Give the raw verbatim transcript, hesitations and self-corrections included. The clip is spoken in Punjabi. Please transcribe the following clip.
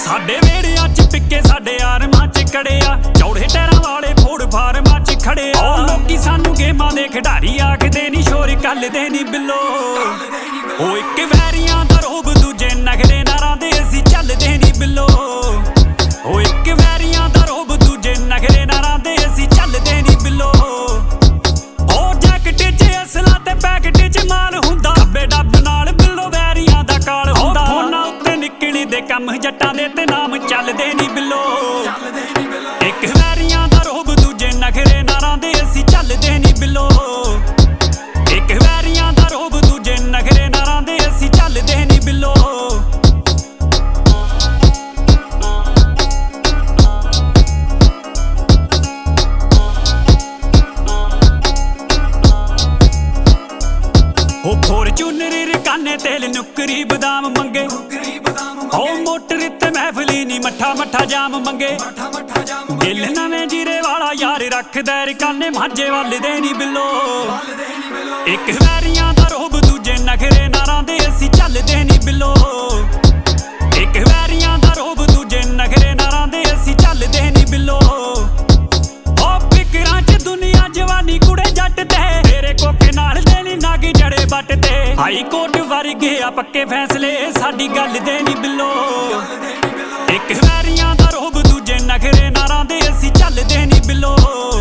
ਸਾਡੇ ਵੇੜਿਆਂ ਚ ਪਿੱਕੇ ਸਾਡੇ ਆਰਮਾਂ ਚ ਕੜਿਆ ਚੌੜੇ ਟਹਿਰਾਂ ਵਾਲੇ ਫੋੜ ਫਾਰਮਾਂ ਚ ਖੜੇ ਆ। ਲੋਕੀ ਸਾਨੂੰ ਗੇਮਾਂ ਦੇ ਖਿਡਾਰੀ ਆਖਦੇ ਨੀ ਸ਼ੋਰ ਕੱਲਦੇ ਨੀ ਬਿੱਲੋ। ਉਹ ਇੱਕ ਵੈਰੀਆਂ ਦਾ ਰੋਬ ਦੂਜੇ ਨਖਰੇ ਨਾਰਾਂ ਦੇ ਅਸੀਂ ਚੱਲਦੇ ਨੀ ਬਿੱਲੋ। ਉਹ ਇੱਕ ਵੈਰੀਆਂ ਦਾ ਰੋਬ ਦੂਜੇ ਨਖਰੇ ਨਾਰਾਂ ਦੇ ਅਸੀਂ ਚੱਲਦੇ ਨੀ ਬਿੱਲੋ। ਉਹ ਜੈਕਟ ਚ ਅਸਲਾ ਤੇ ਪੈਕਟ ਚ ਮਾਲ ਹੁੰਦਾ ਖੱਬੇ ਡੱਬ ਨਾਲ ਬਿੱਲੋ ਵੈਰੀਆਂ ਦਾ ਕਾਲ ਹੁੰਦਾ। ਫੋਨਾਂ ਉੱਤੇ ਨਿਕਲੀ ਦੇ ਕੰਮ ਜੱਟਾਂ ਦੇ ਤੇ ਨਾਮ ਚੱਲਦੇ ਨੀ ਬਿੱਲੋ। ਇੱਕ ਵੈਰੀਆਂ ਦਾ ਰੋਬ ਦੂਜੇ ਨਖਰੇ ਨਾਰਾਂ ਦੇ ਅਸੀਂ ਚੱਲਦੇ ਨੀ ਬਿੱਲੋ। ਇੱਕ ਵੈਰੀਆਂ ਦਾ ਰੋਬ ਦੂਜੇ ਨਖਰੇ ਨਾਰਾਂ ਦੇ ਅਸੀਂ ਚੱਲਦੇ ਨੀ ਬਿੱਲੋ। ਉਹ ਫੋਰਚੂਨਰ ਰਕਾਨੇ ਤੇਲ ਨੁਕਰੀ ਬਦਾਮ ਮੰਗੇ। ਉਹ ਮੋਟਰ ਤੇ ਮਹਿਫਲੀ ਨੀ ਮੱਠਾ ਮੱਠਾ ਜਾਮ ਮੰਗੇ। ਦਿਲ ਨਵੇਂ ਜੀਰੇ ਵਾਲਾ ਯਾਰ ਰੱਖਦਾ ਰਕਾਨੇ ਮਾਝੇ ਵੱਲ ਦੇ ਨੀ ਬਿੱਲੋ। ਇੱਕ ਵੈਰੀਆਂ ਦਾ ਰੋਬ ਦੂਜੇ ਨਖਰੇ ਨਾਰਾਂ ਦੇ ਅਸੀਂ ਚੱਲਦੇ ਨੀ ਬਿੱਲੋ। ਇੱਕ ਵੈਰੀਆਂ ਦਾ ਰੋਬ ਦੂਜੇ ਨਖਰੇ ਨਾਰਾਂ ਦੇ ਅਸੀਂ ਚੱਲਦੇ ਨੀ ਬਿੱਲੋ। ਉਹ ਫਿਕਰਾਂ ਚ ਦੁਨੀਆ ਜਵਾਨੀ ਕੁੜੇ ਜੱਟ ਤੇ ਤੇਰੇ ਕੋਕੇ ਨਾਲ ਦੇ ਨੀ ਨਗ ਜੜੇ ਬੱਟ ਤੇ। ਹਾਈ ਕੋਰਟ ਵਰਗੇ ਆ ਪੱਕੇ ਫੈਸਲੇ ਸਾਡੀ ਗੱਲ ਦੇ ਨੀ ਬਿੱਲੋ। ਇੱਕ ਵੈਰੀਆਂ ਦਾ ਰੋਬ ਦੂਜੇ ਨਖਰੇ ਨਾਰਾਂ ਦੇ ਅਸੀਂ ਚੱਲਦੇ ਨੀ ਬਿੱਲੋ।